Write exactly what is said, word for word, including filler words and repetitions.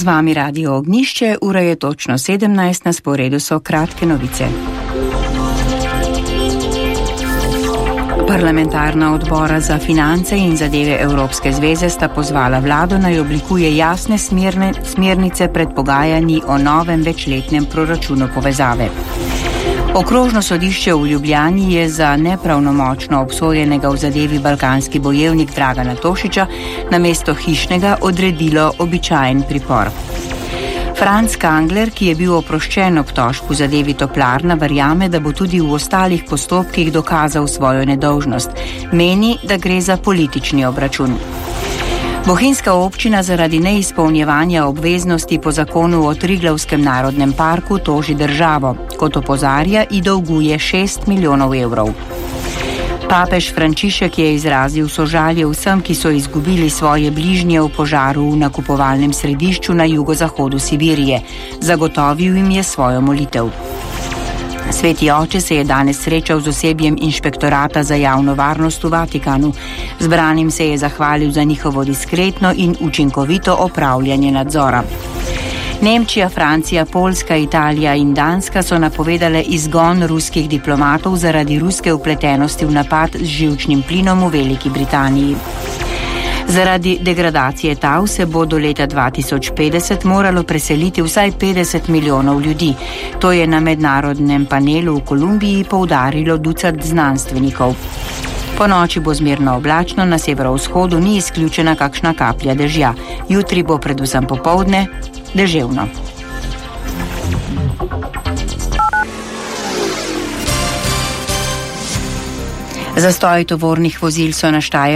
Z vami Radio Ognjišče, ura je točno sedemnajst, na sporedu so kratke novice. Parlamentarna odbora za finance in zadeve Evropske zveze sta pozvala vlado naj oblikuje jasne smerne, smernice pred pogajanji o novem večletnem proračunu povezave. Okrožno sodišče v Ljubljani je za nepravnomočno obsojenega v zadevi balkanski bojevnik Dragana Tošića namesto hišnega odredilo običajen pripor. Franc Kangler, ki je bil oproščen obtožb v zadevi Toplarna, verjame, da bo tudi v ostalih postopkih dokazal svojo nedolžnost. Meni, da gre za politični obračun. Bohinjska občina zaradi neizpolnjevanja obveznosti po zakonu o Triglavskem narodnem parku toži državo. Kot opozarja, ji dolguje šest milijonov evrov. Papež Frančišek je izrazil sožalje vsem, ki so izgubili svoje bližnje v požaru v nakupovalnem središču na jugozahodu Sibirije. Zagotovil jim je svojo molitev. Sveti oče se je danes srečal z osebjem inšpektorata za javno varnost v Vatikanu. Zbranim se je zahvalil za njihovo diskretno in učinkovito opravljanje nadzora. Nemčija, Francija, Poljska, Italija in Danska so napovedale izgon ruskih diplomatov zaradi ruske vpletenosti v napad z živčnim plinom v Veliki Britaniji. Zaradi degradacije tal se bo do leta dva tisoč petdeset moralo preseliti vsaj petdeset milijonov ljudi. To je na mednarodnem panelu v Kolumbiji poudarilo ducat znanstvenikov. Po noči bo zmerno oblačno, na severovzhodu ni izključena kakšna kaplja dežja. Jutri bo predvsem popoldne deževno. Zastoj tovornih vozil so na Štajerskem